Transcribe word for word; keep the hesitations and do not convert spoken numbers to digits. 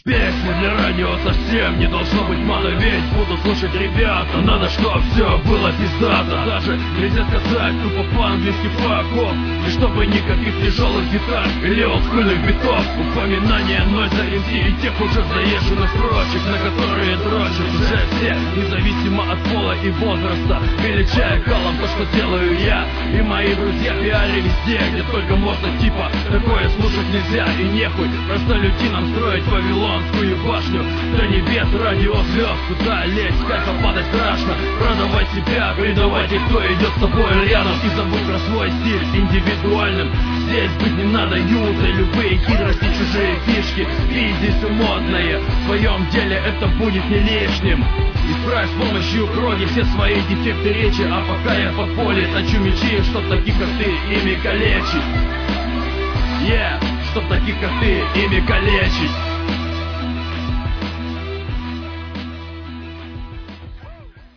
Песня для радио совсем не должно быть мало, ведь буду слушать ребята. Надо, чтоб все было пиздато. Даже нельзя сказать тупо по-английски факов. И чтобы никаких тяжелых гитар или олдскульных битов. Упоминание Нойза эм си и тех уже заезженных строчек, на которые дрочат уже все, независимо от пола и возраста. Величая калом то, что делаю я и мои друзья. Пиари везде, где только можно, типа такое слушать нельзя и нехуй. Просто людинам строить Вавилонскую башню до небес, радио звезд. Куда лезть, кайфа падать страшно. Продавай себя, предавай тех, кто идет с тобой рядом. И забудь про свой стиль индивидуальным. Здесь быть не надо юзай любые хитрости, чужие фишки. Пиздись модные, в своем деле это будет не лишним. Исправь с помощью крови все свои дефекты речи. А пока я по поле точу мечи, чтоб таких как ты ими калечить. Yeah, чтоб таких как ты ими калечить.